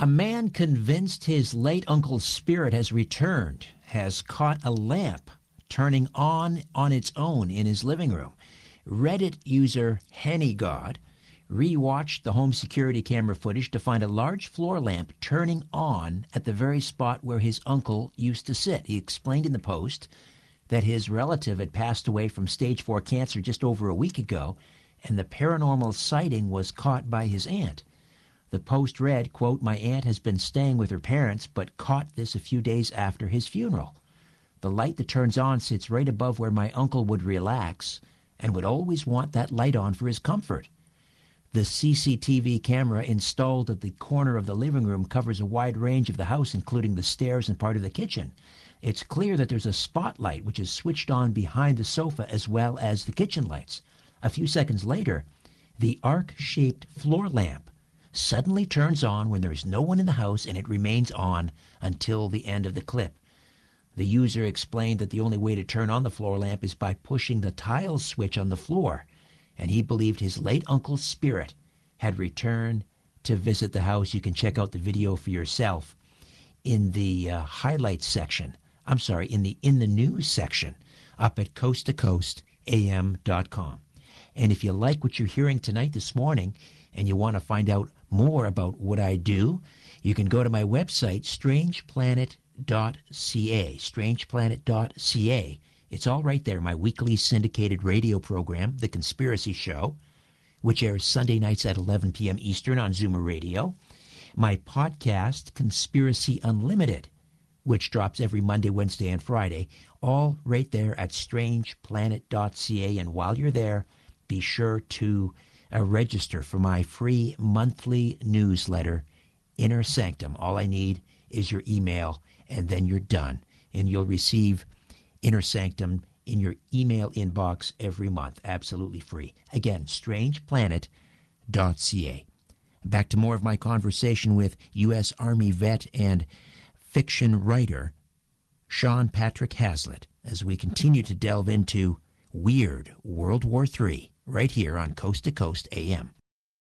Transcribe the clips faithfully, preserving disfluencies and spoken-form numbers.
A man convinced his late uncle's spirit has returned, has caught a lamp turning on on its own in his living room. Reddit user HennyGod rewatched the home security camera footage to find a large floor lamp turning on at the very spot where his uncle used to sit. He explained in the post that his relative had passed away from stage four cancer just over a week ago, and the paranormal sighting was caught by his aunt. The post read, quote, "My aunt has been staying with her parents, but caught this a few days after his funeral. The light that turns on sits right above where my uncle would relax and would always want that light on for his comfort. The C C T V camera installed at the corner of the living room covers a wide range of the house, including the stairs and part of the kitchen. It's clear that there's a spotlight which is switched on behind the sofa as well as the kitchen lights. A few seconds later, the arc-shaped floor lamp suddenly turns on when there is no one in the house, and it remains on until the end of the clip." The user explained that the only way to turn on the floor lamp is by pushing the tile switch on the floor, and he believed his late uncle's spirit had returned to visit the house. You can check out the video for yourself in the uh, highlights section. I'm sorry, in the in the news section up at coast to coast a m dot com. And if you like what you're hearing tonight, this morning, and you want to find out more about what I do, you can go to my website, strange planet dot c a, strange planet dot c a. It's all right there, my weekly syndicated radio program, The Conspiracy Show, which airs Sunday nights at eleven p.m. Eastern on Zoomer Radio. My podcast, Conspiracy Unlimited, which drops every Monday, Wednesday, and Friday, all right there at strange planet dot c a. And while you're there, be sure to uh, register for my free monthly newsletter, Inner Sanctum. All I need is your email, and then you're done. And you'll receive Inner Sanctum in your email inbox every month, absolutely free. Again, strange planet dot c a. Back to more of my conversation with U S Army vet and fiction writer Sean Patrick Hazlitt as we continue to delve into weird World War Three right here on Coast to Coast A M.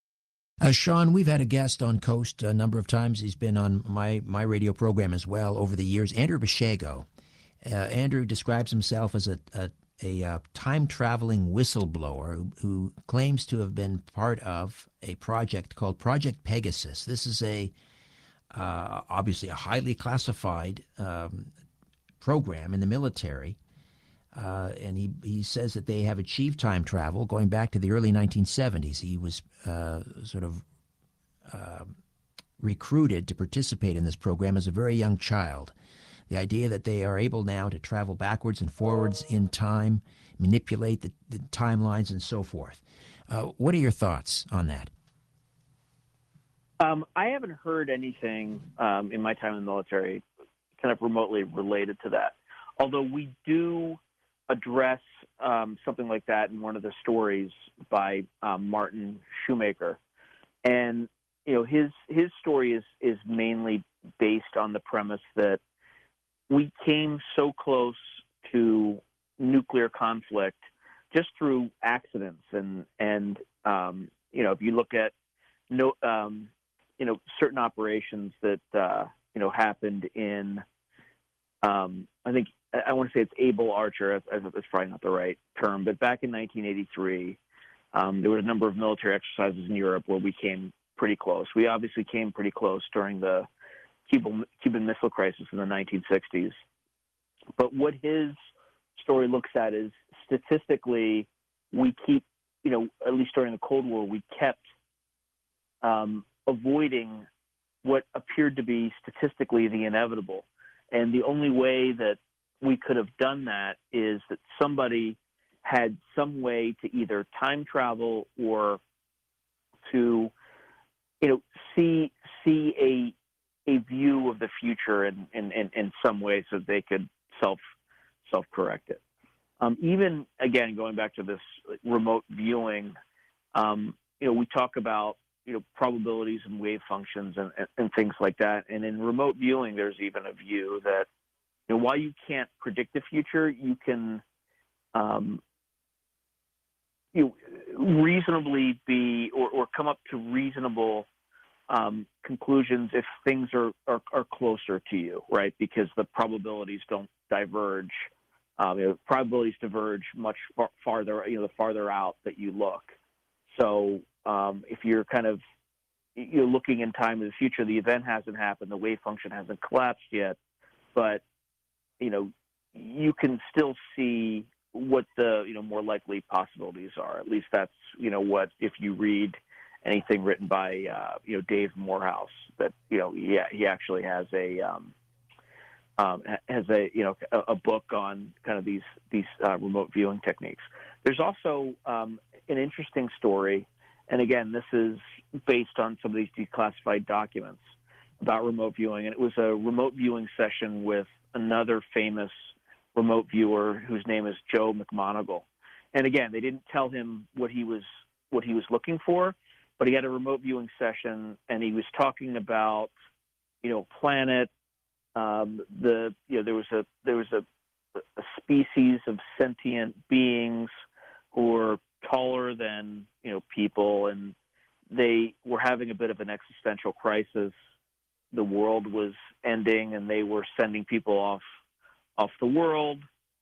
Uh, Sean, we've had a guest on Coast a number of times. He's been on my, my radio program as well over the years, Andrew Basiego. Uh, Andrew describes himself as a, a, a uh, time-traveling whistleblower who, who claims to have been part of a project called Project Pegasus. This is a uh, obviously a highly classified um, program in the military. Uh, and he, he says that they have achieved time travel going back to the early nineteen seventies. He was uh, sort of uh, recruited to participate in this program as a very young child. The idea that they are able now to travel backwards and forwards in time, manipulate the, the timelines and so forth. Uh, what are your thoughts on that? Um, I haven't heard anything um, in my time in the military kind of remotely related to that, although we do address um, something like that in one of the stories by um, Martin Shoemaker. And, you know, his his story is is mainly based on the premise that we came so close to nuclear conflict just through accidents. And, and um, you know, if you look at, no, um, you know, certain operations that, uh, you know, happened in, um, I think, I want to say it's Able Archer. That's probably not the right term, but back in nineteen eighty-three, um, there were a number of military exercises in Europe where we came pretty close. We obviously came pretty close during the Cuban, Cuban Missile Crisis in the nineteen sixties. But what his story looks at is statistically, we keep, you know, at least during the Cold War, we kept um, avoiding what appeared to be statistically the inevitable. And the only way that we could have done that is that somebody had some way to either time travel or to, you know, see see a a view of the future in in, in, in some way so they could self self correct it. Um, even again, going back to this remote viewing, um, you know, we talk about you know probabilities and wave functions and, and, and things like that. And in remote viewing, there's even a view that you know, while you can't predict the future, you can um, you know, reasonably be or, or come up to reasonable um, conclusions if things are, are, are closer to you, right? Because the probabilities don't diverge. Um, you know, probabilities diverge much far, farther, you know, the farther out that you look. So um, if you're kind of you're looking in time in the future, the event hasn't happened, the wave function hasn't collapsed yet, but you know, you can still see what the you know more likely possibilities are. At least that's you know what if you read anything written by uh, you know Dave Morehouse, that you know yeah he, he actually has a um, um, has a you know a, a book on kind of these these uh, remote viewing techniques. There's also um, an interesting story, and again this is based on some of these declassified documents about remote viewing, and it was a remote viewing session with another famous remote viewer whose name is Joe McMoneagle. And again, they didn't tell him what he was what he was looking for, but he had a remote viewing session, and he was talking about, you know, planet. Um, the you know there was a there was a, a species of sentient beings who were taller than you know people, and they were having a bit of an existential crisis. The world was ending, and they were sending people off off the world.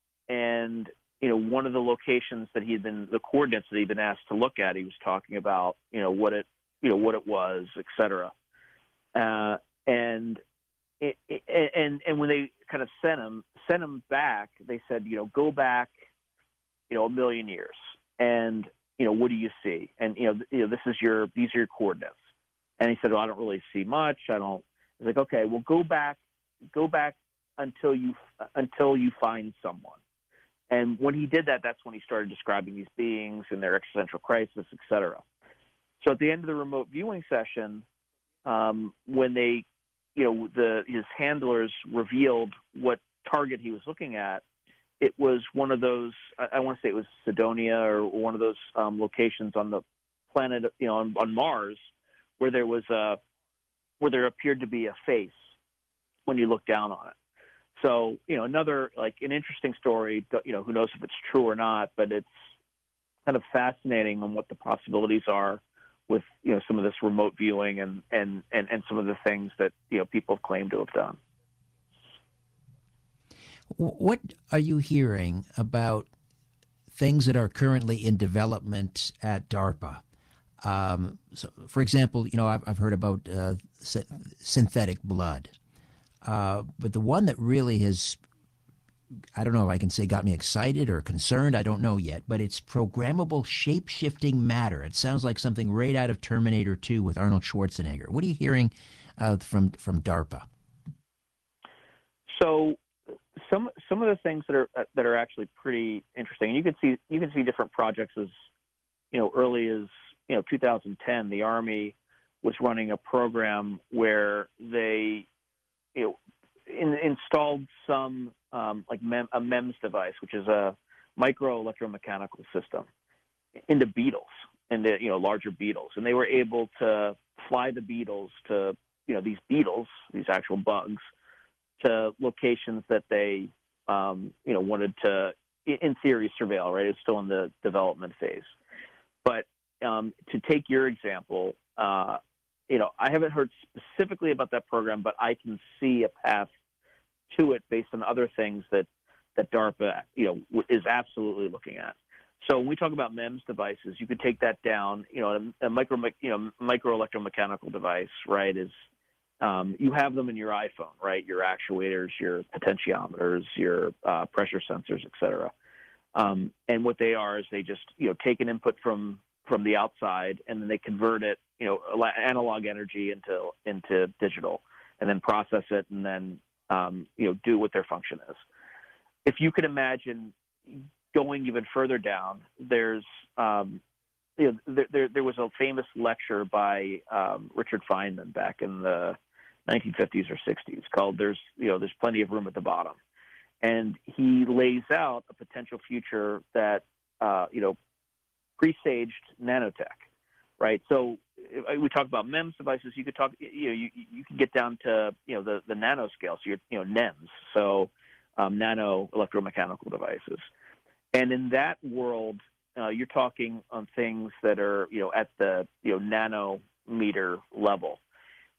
And you know, one of the locations that he'd been, the coordinates that he'd been asked to look at, he was talking about, you know, what it, you know, what it was, et cetera. Uh, and it, it, and and when they kind of sent him sent him back, they said, you know, go back, you know, a million years, and you know, what do you see? And you know, you know, this is your these are your coordinates. And he said, well, I don't really see much. I don't. It's like, okay, well, go back, go back until you until you find someone. And when he did that, that's when he started describing these beings and their existential crisis, et cetera. So at the end of the remote viewing session, um, when they, you know, the his handlers revealed what target he was looking at, it was one of those. I, I want to say it was Cydonia, or one of those um, locations on the planet, you know, on, on Mars, where there was a where there appeared to be a face when you look down on it. So, you know, another, like, an interesting story, you know, who knows if it's true or not, but it's kind of fascinating on what the possibilities are with, you know, some of this remote viewing and, and, and, and some of the things that, you know, people have claimed to have done. What are you hearing about things that are currently in development at DARPA? Um, so, for example, you know, I've, I've heard about uh, sy- synthetic blood, uh, but the one that really has, I don't know if I can say got me excited or concerned, I don't know yet, but it's programmable shape-shifting matter. It sounds like something right out of Terminator two with Arnold Schwarzenegger. What are you hearing uh, from, from DARPA? So some some of the things that are that are actually pretty interesting, and you can see you can see different projects as, you know, early as, you know, two thousand ten, the Army was running a program where they, you know, in, installed some um, like mem, a MEMS device, which is a micro electromechanical system, into beetles, into, you know, larger beetles, and they were able to fly the beetles to, you know, these beetles, these actual bugs, to locations that they, um, you know, wanted to, in theory, surveil. Right, it's still in the development phase, but Um, to take your example, uh, you know, I haven't heard specifically about that program, but I can see a path to it based on other things that, that DARPA, you know, is absolutely looking at. So when we talk about MEMS devices, you could take that down. You know, a, a micro, you know, micro electromechanical device, right? Is um, you have them in your iPhone, right? Your actuators, your potentiometers, your uh, pressure sensors, et cetera. Um, and what they are is they just, you know, take an input from from the outside, and then they convert it, you know, analog energy into into digital, and then process it, and then um, you know, do what their function is. If you could imagine going even further down, there's um, you know, there, there there was a famous lecture by um, Richard Feynman back in the nineteen fifties or sixties called "There's you know There's Plenty of Room at the Bottom," and he lays out a potential future that uh, you know. presaged nanotech, right? So we talk about MEMS devices. You could talk, you know, you you can get down to, you know, the the nanoscale. So you're, you know, NEMS, so um, nano electromechanical devices. And in that world, uh, you're talking on things that are, you know, at the, you know, nanometer level.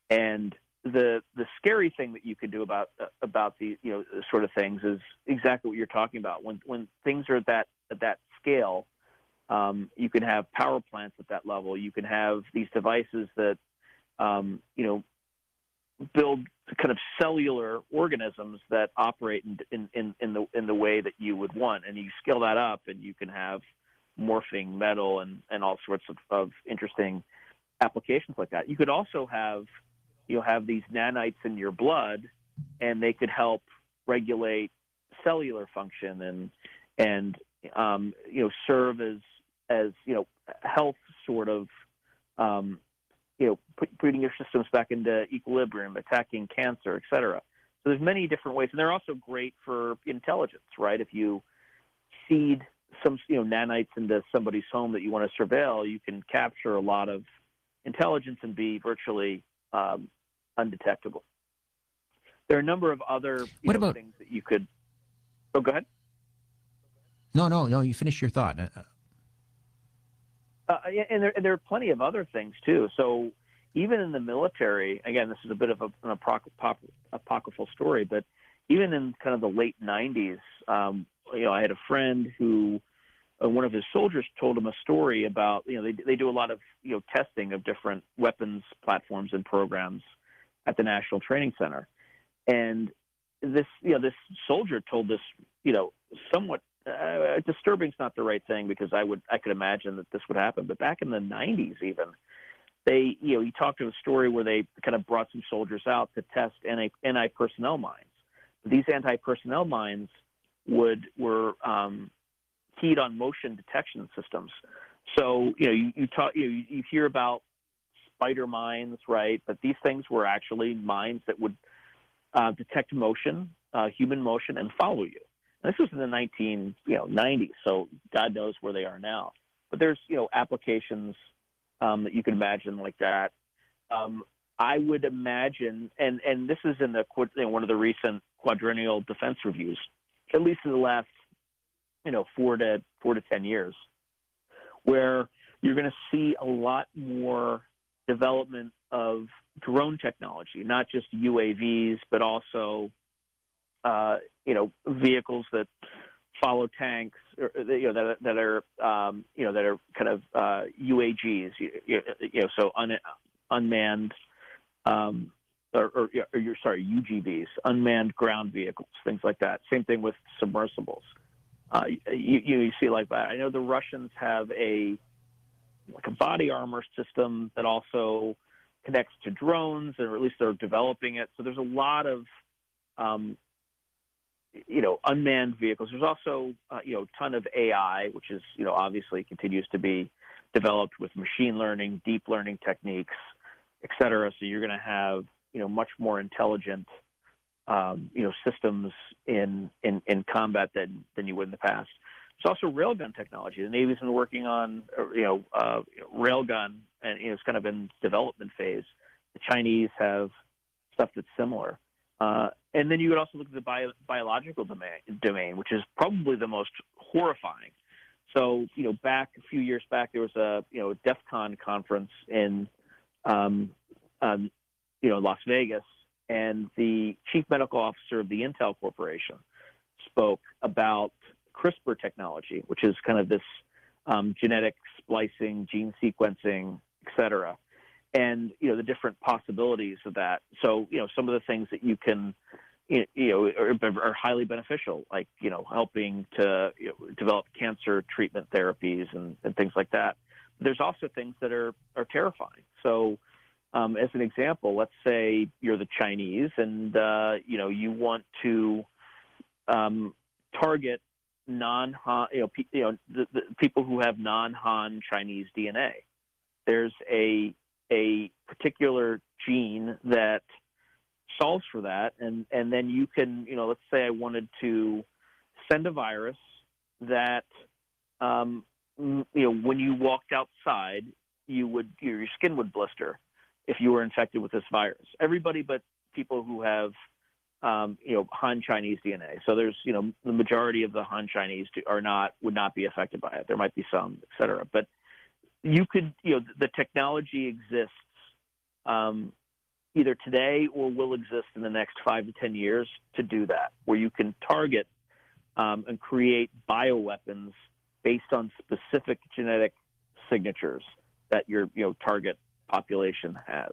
And the the scary thing that you could do about uh, about the you know sort of things is exactly what you're talking about. When when things are at that at that scale, um, you can have power plants at that level. You can have these devices that um, you know build kind of cellular organisms that operate in, in in in the in the way that you would want, and you scale that up, and you can have morphing metal and and all sorts of, of interesting applications like that. You could also have you'll have these nanites in your blood, and they could help regulate cellular function and and um, you know serve as as you know health sort of um, you know put, putting your systems back into equilibrium, attacking cancer, et cetera. So there's many different ways, and they're also great for intelligence, right? If you seed some you know nanites into somebody's home that you want to surveil, you can capture a lot of intelligence and be virtually um, undetectable. There are a number of other you what know, about things that you could. Oh, go ahead. No, no, no. You finish your thought. Uh, Uh, and there, there are plenty of other things too. So even in the military, again, this is a bit of a, an apoc- apocryphal story, but even in kind of the late nineties, um, you know, I had a friend who uh, one of his soldiers told him a story about, you know, they they do a lot of you know testing of different weapons platforms and programs at the National Training Center, and this you know this soldier told this you know somewhat uh, disturbing is not the right thing, because I would I could imagine that this would happen, but back in the nineties even, they you know he talked of a story where they kind of brought some soldiers out to test anti anti personnel mines. These anti personnel mines would were um, keyed on motion detection systems. So you know you you, talk, you, know, you hear about spider mines, right? But these things were actually mines that would uh, detect motion, uh, human motion, and follow you. And this was in the nineteen nineties, so God knows where they are now. But there's you know applications um, that you can imagine like that. Um, I would imagine, and and this is in the you know, one of the recent quadrennial defense reviews, at least in the last you know four to four to ten years, where you're going to see a lot more development of drone technology, not just U A Vs, but also uh, you know vehicles that follow tanks, or, you know that that are um, you know that are kind of uh, U A Gs, you, you know, so un, unmanned. Um, or, or, or you're sorry, U G Vs, unmanned ground vehicles, things like that. Same thing with submersibles. Uh, you, you see like that. I know the Russians have a like a body armor system that also connects to drones, or at least they're developing it. So there's a lot of um, you know unmanned vehicles. There's also uh, you know a ton of A I, which is you know obviously continues to be developed with machine learning, deep learning techniques, et cetera. So you're going to have, you know, much more intelligent, um, you know, systems in, in, in combat than, than you would in the past. There's also railgun technology. The Navy's been working on, you know, uh, railgun, and you know, it's kind of in development phase. The Chinese have stuff that's similar. Uh, and then you would also look at the bio, biological domain, domain, which is probably the most horrifying. So, you know, back a few years back, there was a, you know, DEF CON conference in, Um, um, you know, Las Vegas, and the chief medical officer of the Intel Corporation spoke about CRISPR technology, which is kind of this um, genetic splicing, gene sequencing, et cetera, and, you know, the different possibilities of that. So, you know, some of the things that you can, you know, are, are highly beneficial, like, you know, helping to you know, develop cancer treatment therapies and, and things like that. There's also things that are, are terrifying. So, um, as an example, let's say you're the Chinese, and uh, you know you want to um, target non-Han, you know, pe- you know, the, the people who have non-Han Chinese D N A. There's a a particular gene that solves for that, and and then you can, you know, let's say I wanted to send a virus that um, you know, when you walked outside, you would your skin would blister if you were infected with this virus. Everybody but people who have, um, you know, Han Chinese D N A. So there's, you know, the majority of the Han Chinese are not would not be affected by it. There might be some, et cetera. But you could, you know, the technology exists um, either today or will exist in the next five to ten years to do that, where you can target um, and create bioweapons based on specific genetic signatures that your you know target population has.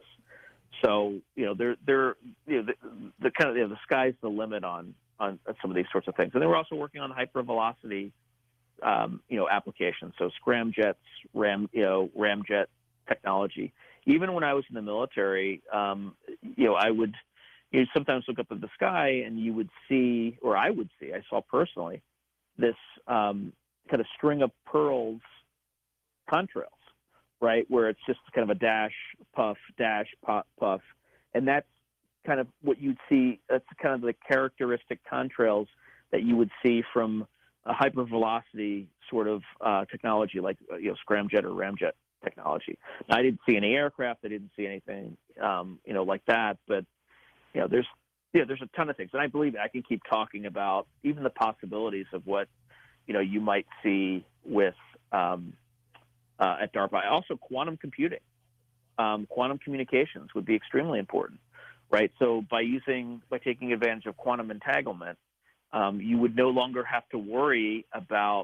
So you know they're they're you know the, the kind of you know, the sky's the limit on on some of these sorts of things. And then we're also working on hypervelocity um, you know applications. So scramjets, ram you know ramjet technology. Even when I was in the military, um, you know I would you know, sometimes look up at the sky and you would see, or I would see, I saw personally this um, kind of string of pearls contrails, right? Where it's just kind of a dash, puff, dash, puff, puff. And that's kind of what you'd see. That's kind of the characteristic contrails that you would see from a hypervelocity sort of uh, technology like, you know, scramjet or ramjet technology. Now, I didn't see any aircraft. I didn't see anything, um, you know, like that. But, you know, there's, you know, there's a ton of things. And I believe I can keep talking about even the possibilities of what, you know, you might see with, um, Uh, at DARPA. Also, quantum computing, um, quantum communications would be extremely important, right? So by using, by taking advantage of quantum entanglement, um, you would no longer have to worry about,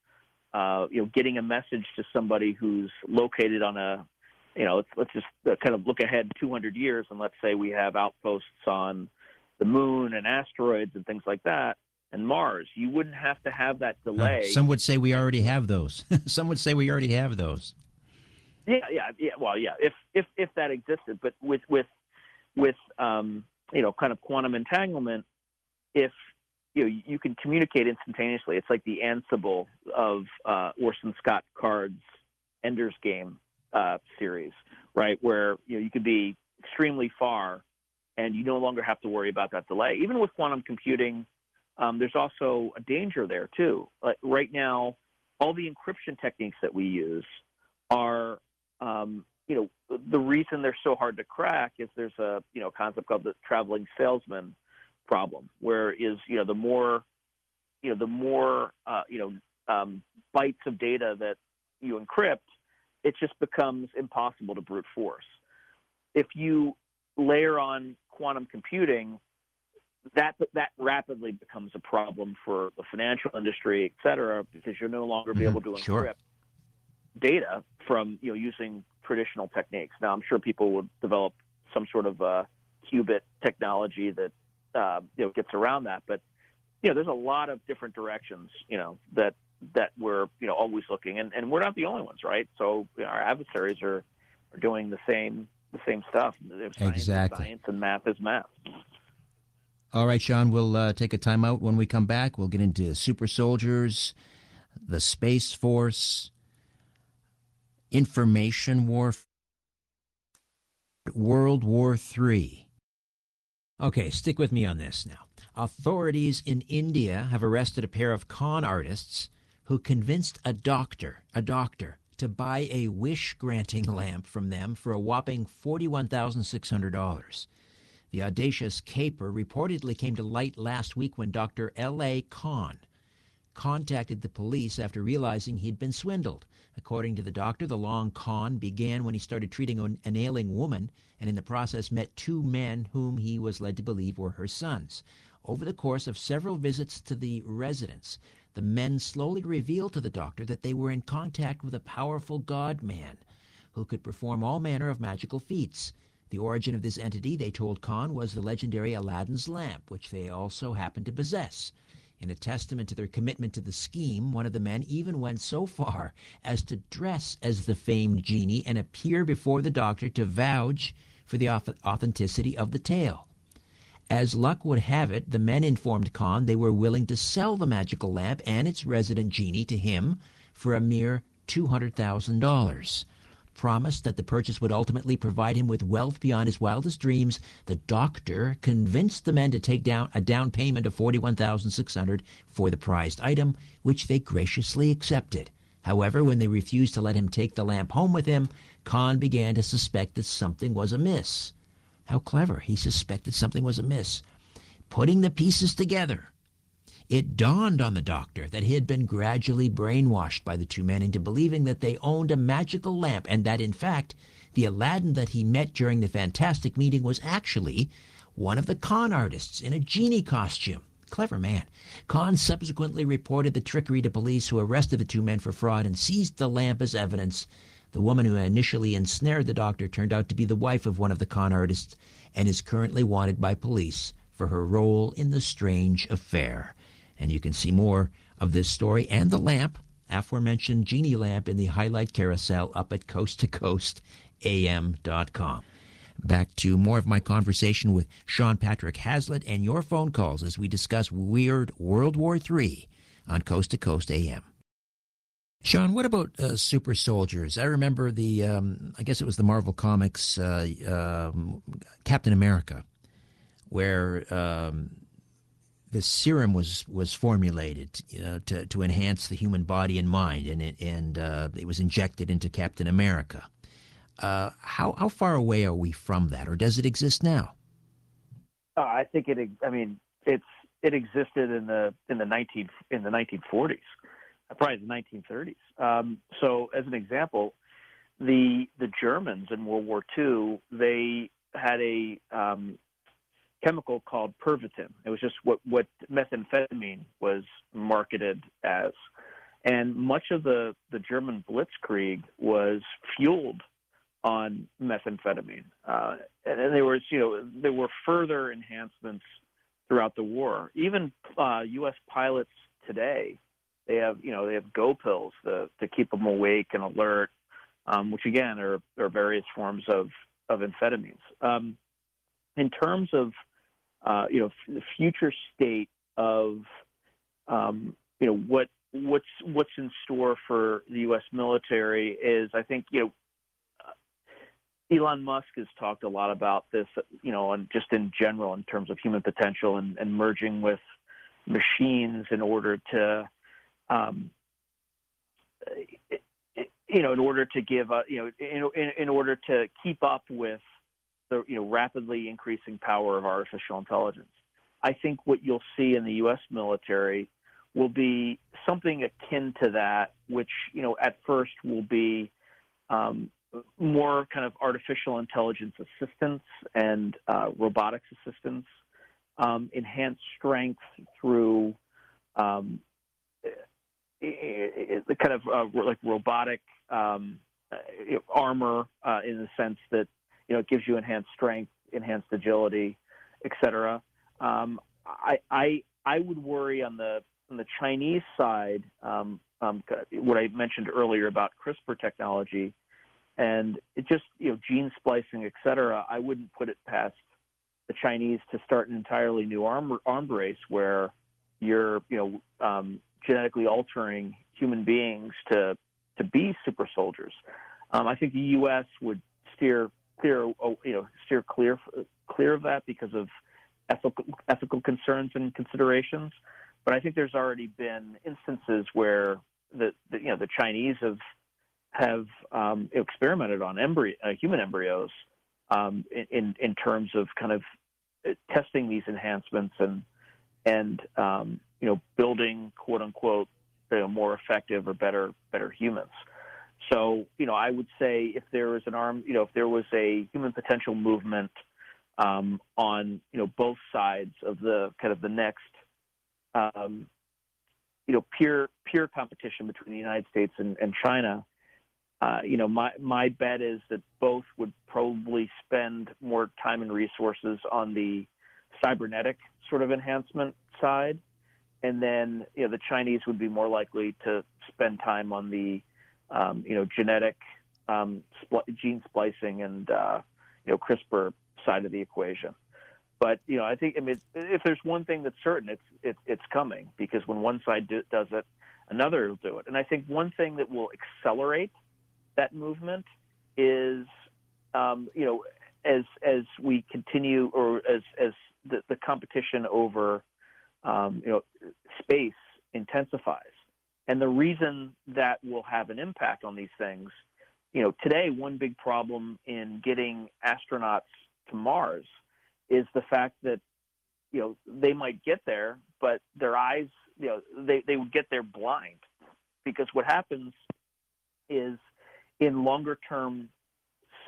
uh, you know, getting a message to somebody who's located on a, you know, let's, let's just uh, kind of look ahead two hundred years, and let's say we have outposts on the moon and asteroids and things like that, and Mars. You wouldn't have to have that delay. Uh, some would say we already have those. Some would say we already have those. Yeah, yeah, yeah. Well, yeah. If if if that existed, but with with with um, you know, kind of quantum entanglement, if you know you can communicate instantaneously, it's like the Ansible of uh, Orson Scott Card's Ender's Game uh, series, right? Where you know you could be extremely far, and you no longer have to worry about that delay. Even with quantum computing. Um, there's also a danger there too. Like right now, all the encryption techniques that we use are, um, you know, the reason they're so hard to crack is there's a, you know, concept called the traveling salesman problem, where is, you know, the more, you know, the more, uh, you know, um, bytes of data that you encrypt, it just becomes impossible to brute force. If you layer on quantum computing, that that rapidly becomes a problem for the financial industry, et cetera, because you'll no longer be able to encrypt Sure. data from, you know, using traditional techniques. Now, I'm sure people will develop some sort of uh, qubit technology that, uh, you know, gets around that. But, you know, there's a lot of different directions, you know, that that we're, you know, always looking. And, and we're not the only ones, right? So you know, our adversaries are, are doing the same the same stuff. Science Exactly. is science and math is math. All right, Sean, we'll uh, take a time out. When we come back, we'll get into super soldiers, the Space Force, information warfare, World War Three. Okay, stick with me on this now. Authorities in India have arrested a pair of con artists who convinced a doctor, a doctor, to buy a wish-granting lamp from them for a whopping forty-one thousand six hundred dollars. The audacious caper reportedly came to light last week when Doctor L A. Khan contacted the police after realizing he'd been swindled. According to the doctor, the long con began when he started treating an, an ailing woman and in the process met two men whom he was led to believe were her sons. Over the course of several visits to the residence, the men slowly revealed to the doctor that they were in contact with a powerful god-man who could perform all manner of magical feats. The origin of this entity, they told Khan, was the legendary Aladdin's lamp, which they also happened to possess. In a testament to their commitment to the scheme, one of the men even went so far as to dress as the famed genie and appear before the doctor to vouch for the authenticity of the tale. As luck would have it, the men informed Khan they were willing to sell the magical lamp and its resident genie to him for a mere two hundred thousand dollars. Promised that the purchase would ultimately provide him with wealth beyond his wildest dreams, the doctor convinced the men to take down a down payment of forty-one thousand six hundred dollars for the prized item, which they graciously accepted. However, when they refused to let him take the lamp home with him, Khan began to suspect that something was amiss. How clever. He suspected something was amiss. Putting the pieces together, it dawned on the doctor that he had been gradually brainwashed by the two men into believing that they owned a magical lamp and that, in fact, The Aladdin that he met during the fantastic meeting was actually one of the con artists in a genie costume. Clever man. Khan subsequently reported the trickery to police, who arrested the two men for fraud and seized the lamp as evidence. The woman who initially ensnared the doctor turned out to be the wife of one of the con artists and is currently wanted by police for her role in the strange affair. And you can see more of this story and the lamp, aforementioned genie lamp, in the highlight carousel up at coast to coast a m dot com. Back to more of my conversation with Sean Patrick Hazlitt and your phone calls as we discuss Weird World War Three on Coast to Coast A M. Sean, what about uh, super soldiers? I remember the, um, I guess it was the Marvel Comics uh, um, Captain America, where um, the serum was was formulated uh, to to enhance the human body and mind, and it and uh, it was injected into Captain America. Uh, how how far away are we from that, or does it exist now? Uh, I think it. I mean, it's it existed in the in the nineteen in the nineteen forties, probably the nineteen thirties. Um, so, as an example, the the Germans in World War Two, they had a um, chemical called Pervitin. It was just what what methamphetamine was marketed as, and much of the the German Blitzkrieg was fueled on methamphetamine, uh, and, and there was, you know, there were further enhancements throughout the war. Even uh, U S pilots today, they have, you know, they have go pills to, to keep them awake and alert, um, which again are, are various forms of of amphetamines. Um, in terms of, uh, you know, the future state of, um, you know, what what's what's in store for the U S military is, I think, you know, Elon Musk has talked a lot about this, you know, and just in general in terms of human potential and, and merging with machines in order to, um, you know, in order to give, uh, you know, in, in, in order to keep up with the, you know, rapidly increasing power of artificial intelligence. I think what you'll see in the U S military will be something akin to that, which, you know, at first will be, um, more kind of artificial intelligence assistance and uh, robotics assistance, um, enhanced strength through um, the kind of uh, like robotic um, armor uh, in the sense that, you know, it gives you enhanced strength, enhanced agility, et cetera. Um, I, I I would worry on the on the Chinese side, um, um, what I mentioned earlier about CRISPR technology. And it just, you know, gene splicing, et cetera, I wouldn't put it past the Chinese to start an entirely new arm, arm race where you're, you know, um, genetically altering human beings to to be super soldiers. Um, I think the U S would steer clear, you know, steer clear clear of that because of ethical ethical concerns and considerations. But I think there's already been instances where the, the you know the Chinese have have um, experimented on embryo, uh, human embryos um, in, in terms of kind of testing these enhancements and and um, you know, building quote unquote, you know, more effective or better better humans. So, you know, I would say if there was an arm, you know, if there was a human potential movement um, on, you know, both sides of the kind of the next um, you know, peer peer competition between the United States and, and China. Uh, you know, my, my bet is that both would probably spend more time and resources on the cybernetic sort of enhancement side. And then, you know, the Chinese would be more likely to spend time on the, um, you know, genetic um, spl- gene splicing and, uh, you know, CRISPR side of the equation. But, you know, I think, I mean, if there's one thing that's certain, it's, it's, it's coming, because when one side do, does it, another will do it. And I think one thing that will accelerate that movement is, um, you know, as as we continue, or as as the, the competition over, um, you know, space intensifies, and the reason that will have an impact on these things, you know, today one big problem in getting astronauts to Mars is the fact that, you know, they might get there, but their eyes, you know, they they would get there blind, because what happens is, in longer term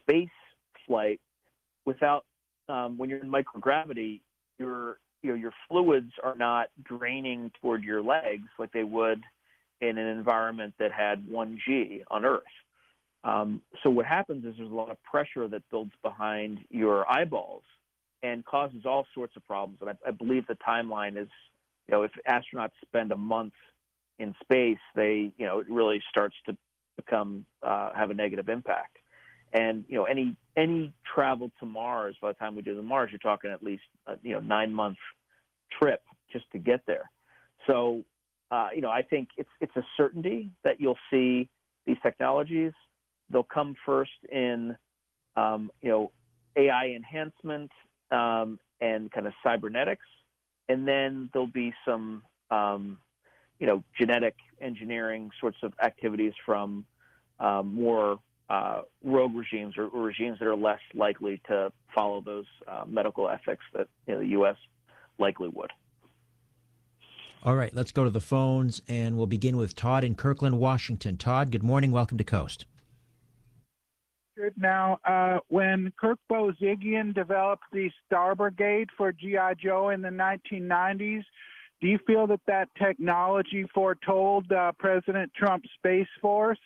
space flight, without um, when you're in microgravity, your you know your fluids are not draining toward your legs like they would in an environment that had one G on Earth. Um, so what happens is there's a lot of pressure that builds behind your eyeballs and causes all sorts of problems. And I, I believe the timeline is, you know, if astronauts spend a month in space, they, you know, it really starts to become uh, have a negative impact. And you know, any any travel to Mars, by the time we do the Mars, you're talking at least a, you know nine month trip just to get there. So uh, you know, I think it's it's a certainty that you'll see these technologies. They'll come first in um, you know A I enhancement um, and kind of cybernetics, and then there'll be some um, you know genetic engineering sorts of activities from um, more Uh, rogue regimes or, or regimes that are less likely to follow those uh, medical ethics that you know, the U S likely would. All right, let's go to the phones, and we'll begin with Todd in Kirkland, Washington. Todd, good morning. Welcome to Coast. Good. Now, uh, when Kirk Bozigian developed the Star Brigade for G I. Joe in the nineteen nineties, do you feel that that technology foretold uh, President Trump's Space Force?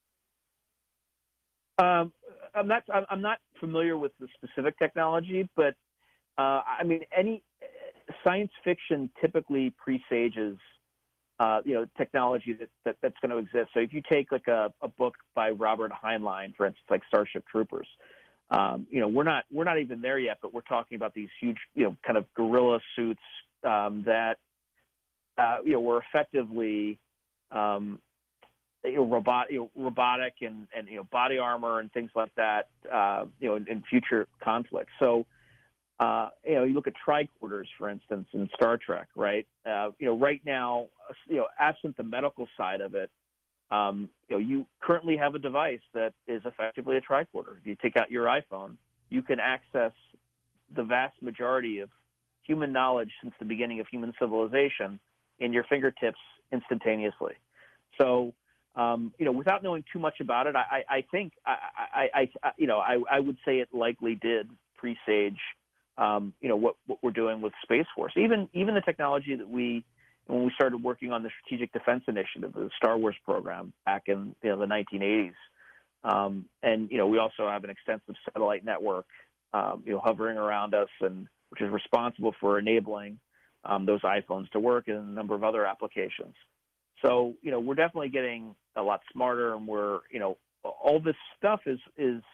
Um, I'm not. I'm not familiar with the specific technology, but uh, I mean, any science fiction typically presages, uh, you know, technology that, that that's going to exist. So if you take like a, a book by Robert Heinlein, for instance, like Starship Troopers, um, you know, we're not we're not even there yet, but we're talking about these huge, you know, kind of gorilla suits um, that, uh, you know, were effectively um, You know, robot, you know, robotic and, and you know body armor and things like that, uh, you know, in, in future conflicts. So, uh, you know, you look at tricorders, for instance, in Star Trek, right? Uh, you know, right now, you know, absent the medical side of it, um, you know, you currently have a device that is effectively a tricorder. If you take out your iPhone, you can access the vast majority of human knowledge since the beginning of human civilization in your fingertips instantaneously. So, Um, you know, without knowing too much about it, I, I, I think, I, I, I, you know, I, I would say it likely did presage, um, you know, what, what we're doing with Space Force. Even, even the technology that we, when we started working on the Strategic Defense Initiative, the Star Wars program back in you know, the nineteen eighties, um, and you know, we also have an extensive satellite network, um, you know, hovering around us, and which is responsible for enabling um, those iPhones to work and a number of other applications. So, you know, we're definitely getting a lot smarter, and we're, you know, all this stuff is is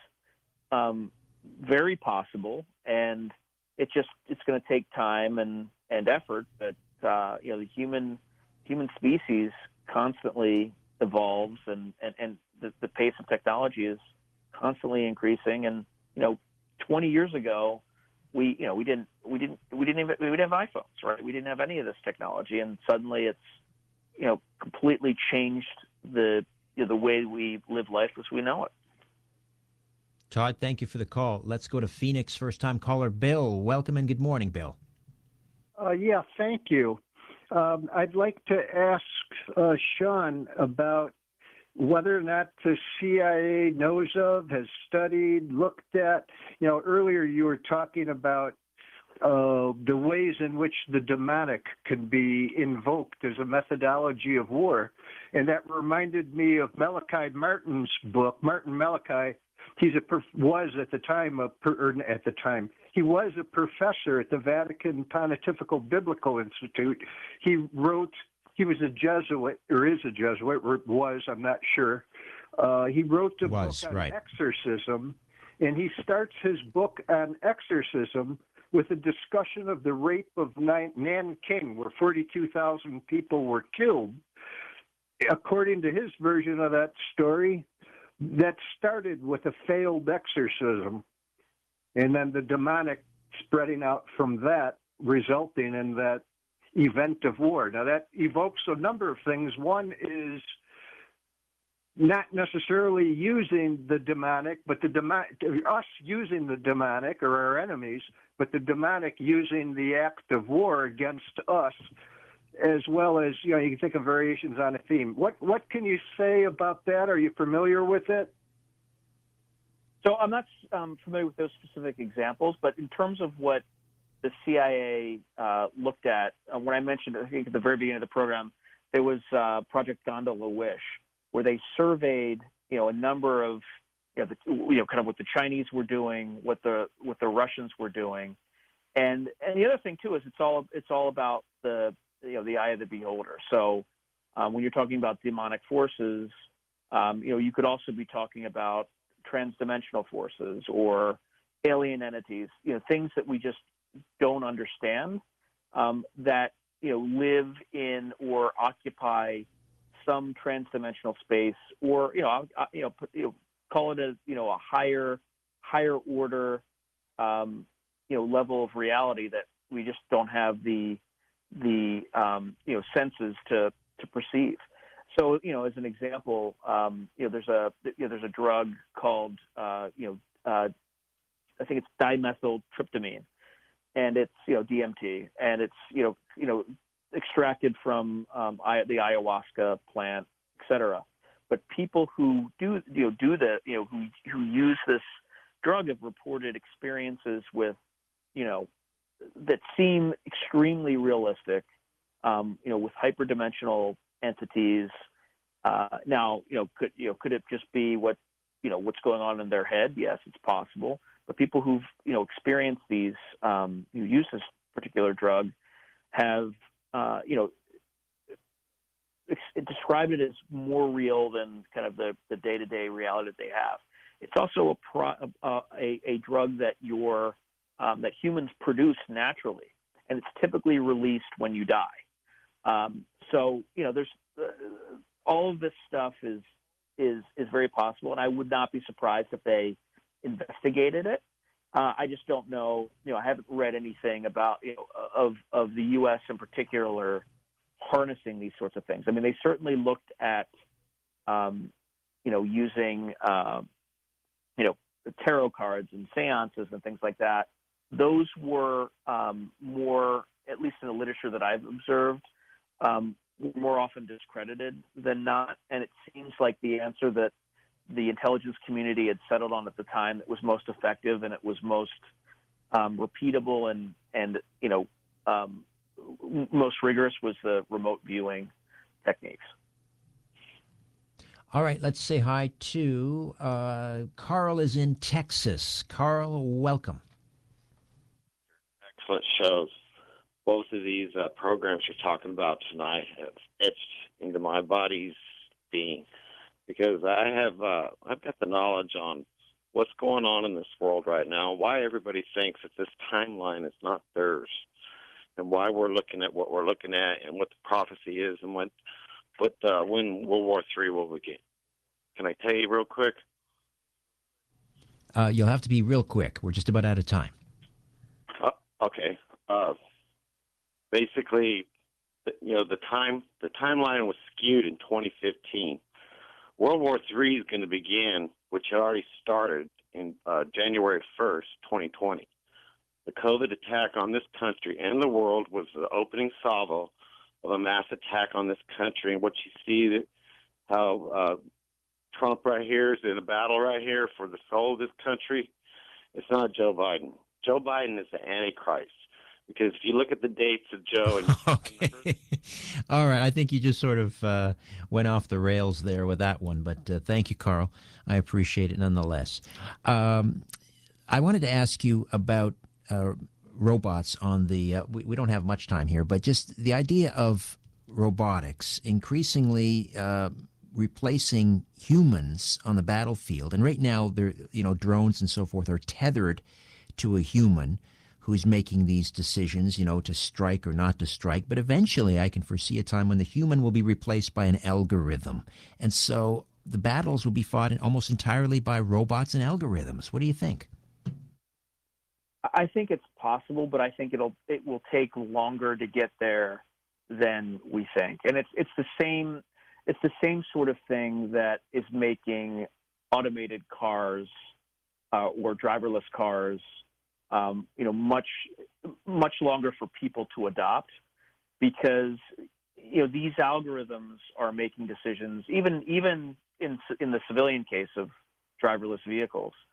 um, very possible, and it just it's going to take time and, and effort. But uh, you know, the human human species constantly evolves, and and, and the, the pace of technology is constantly increasing. And you know, twenty years ago, we you know we didn't we didn't we didn't even we didn't have iPhones, right? We didn't have any of this technology, and suddenly it's you know, completely changed the you know, the way we live life as we know it. Todd, thank you for the call. Let's go to Phoenix. First-time caller Bill. Welcome and good morning, Bill. Uh, yeah, thank you. Um, I'd like to ask uh, Sean about whether or not the C I A knows of, has studied, looked at. You know, earlier you were talking about Uh, the ways in which the demonic can be invoked as a methodology of war. And that reminded me of Malachi Martin's book. Martin Malachi, he's a was at the time, a, or at the time, he was a professor at the Vatican Pontifical Biblical Institute. He wrote, he was a Jesuit, or is a Jesuit, or was, I'm not sure. Uh, he wrote a was, book on right. exorcism, and he starts his book on exorcism with a discussion of the rape of Nanking, where forty-two thousand people were killed. According to his version of that story, that started with a failed exorcism, and then the demonic spreading out from that, resulting in that event of war. Now, that evokes a number of things. One is not necessarily using the demonic, but the demonic, us using the demonic or our enemies, but the demonic using the act of war against us, as well as, you know, you can think of variations on a theme. What what can you say about that? Are you familiar with it? So I'm not um, familiar with those specific examples, but in terms of what the C I A uh, looked at, uh, when I mentioned, I think at the very beginning of the program, there was uh, Project Gondola Wish, where they surveyed, you know, a number of, you know, the, you know, kind of what the Chinese were doing, what the what the Russians were doing, and and the other thing too is it's all it's all about the you know the eye of the beholder. So um, when you're talking about demonic forces, um, you know, you could also be talking about transdimensional forces or alien entities, you know, things that we just don't understand, um, that, you know, live in or occupy some transdimensional space, or, you know, you know, put, you know, call it a, you know, a higher, higher order, um, you know, level of reality that we just don't have the, the, um, you know, senses to, to perceive. So, you know, as an example, um, you know, there's a you know, there's a drug called, uh, you know, uh, I think it's dimethyltryptamine, and it's, you know, D M T, and it's, you know, you know, extracted from um, I, the ayahuasca plant, et cetera. But people who do, you know, do the, you know, who who use this drug have reported experiences with, you know, that seem extremely realistic, um, you know, with hyperdimensional entities. Uh, now, you know, could you know could it just be what you know what's going on in their head? Yes, it's possible. But people who've you know experienced these, um, who use this particular drug, have uh, you know ex- described it as more real than kind of the the day to day reality that they have. It's also a pro- uh, a, a drug that your um, that humans produce naturally, and it's typically released when you die. Um, so, you know, there's uh, all of this stuff is is is very possible, and I would not be surprised if they investigated it. Uh, I just don't know. You know, I haven't read anything about you know of of the U S in particular harnessing these sorts of things. I mean, they certainly looked at um, you know using uh, you know tarot cards and seances and things like that. Those were um, more, at least in the literature that I've observed, Um, more often discredited than not. And it seems like the answer that the intelligence community had settled on at the time that was most effective and it was most um, repeatable and, and you know, um, most rigorous was the remote viewing techniques. All right, let's say hi to uh, Carl is in Texas. Carl, welcome. Excellent shows. Both of these uh, programs you're talking about tonight have etched into my body's being, because I have uh, I've got the knowledge on what's going on in this world right now, why everybody thinks that this timeline is not theirs, and why we're looking at what we're looking at, and what the prophecy is, and what what uh, when World War Three will begin. Can I tell you real quick? Uh, you'll have to be real quick. We're just about out of time. Uh, okay. Uh, basically, you know, the time the timeline was skewed in twenty fifteen. World War Three is going to begin, which had already started in uh, January first, twenty twenty. The COVID attack on this country and the world was the opening salvo of a mass attack on this country. And what you see, how uh, Trump right here is in a battle right here for the soul of this country. It's not Joe Biden. Joe Biden is the Antichrist. Because if you look at the dates of Joe and okay, all right, I think you just sort of uh, went off the rails there with that one, but uh, thank you, Carl. I appreciate it nonetheless. Um, I wanted to ask you about uh, robots on the. Uh, we, we don't have much time here, but just the idea of robotics increasingly uh, replacing humans on the battlefield, and right now, they're you know drones and so forth are tethered to a human who's making these decisions, you know, to strike or not to strike. But eventually I can foresee a time when the human will be replaced by an algorithm. And so the battles will be fought almost entirely by robots and algorithms. What do you think? I think it's possible, but I think it'll it will take longer to get there than we think. And it's it's the same it's the same sort of thing that is making automated cars uh, or driverless cars Um, you know, much, much longer for people to adopt, because you know these algorithms are making decisions. Even, even in in the civilian case of driverless vehicles,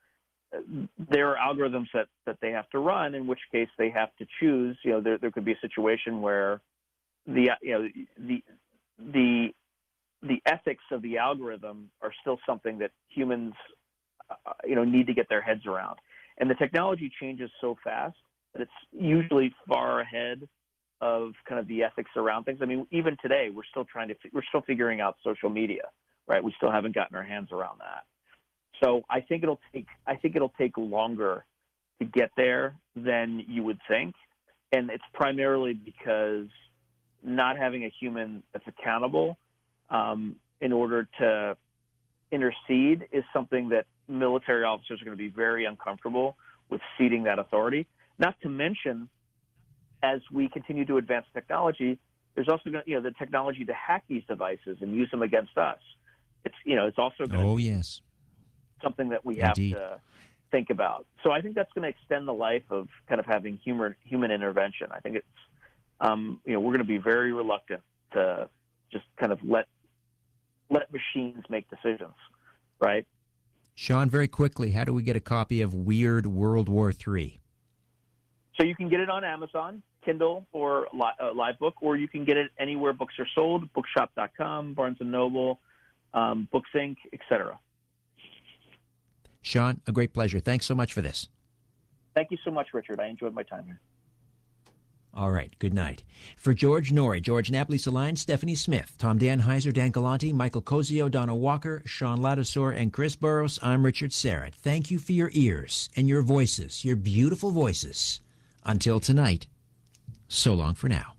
there are algorithms that, that they have to run, in which case they have to choose. You know, there, there could be a situation where the, you know, the, the, the ethics of the algorithm are still something that humans, uh, you know, need to get their heads around. And the technology changes so fast that it's usually far ahead of kind of the ethics around things. I mean, even today, we're still trying to, we're still figuring out social media, right? We still haven't gotten our hands around that. So I think it'll take, I think it'll take longer to get there than you would think. And it's primarily because not having a human that's accountable um, in order to intercede is something that military officers are going to be very uncomfortable with ceding that authority. Not to mention, as we continue to advance technology, there's also going to, you know, the technology to hack these devices and use them against us. It's, you know, it's also going to Oh, be yes. something that we Indeed. have to think about. So I think that's going to extend the life of kind of having human human intervention. I think it's, um, you know, we're going to be very reluctant to just kind of let let machines make decisions, right? Sean, very quickly, how do we get a copy of Weird World War Three? So you can get it on Amazon, Kindle, or li- uh, Live Book, or you can get it anywhere books are sold, bookshop dot com, Barnes and Noble, um, Books Incorporated, et cetera. Sean, a great pleasure. Thanks so much for this. Thank you so much, Richard. I enjoyed my time here. All right, good night. For George Norrie, George Napoli-Saline, Stephanie Smith, Tom Danheiser, Dan Galanti, Michael Cozio, Donna Walker, Sean Ladouceur, and Chris Burrows, I'm Richard Serrett. Thank you for your ears and your voices, your beautiful voices. Until tonight, so long for now.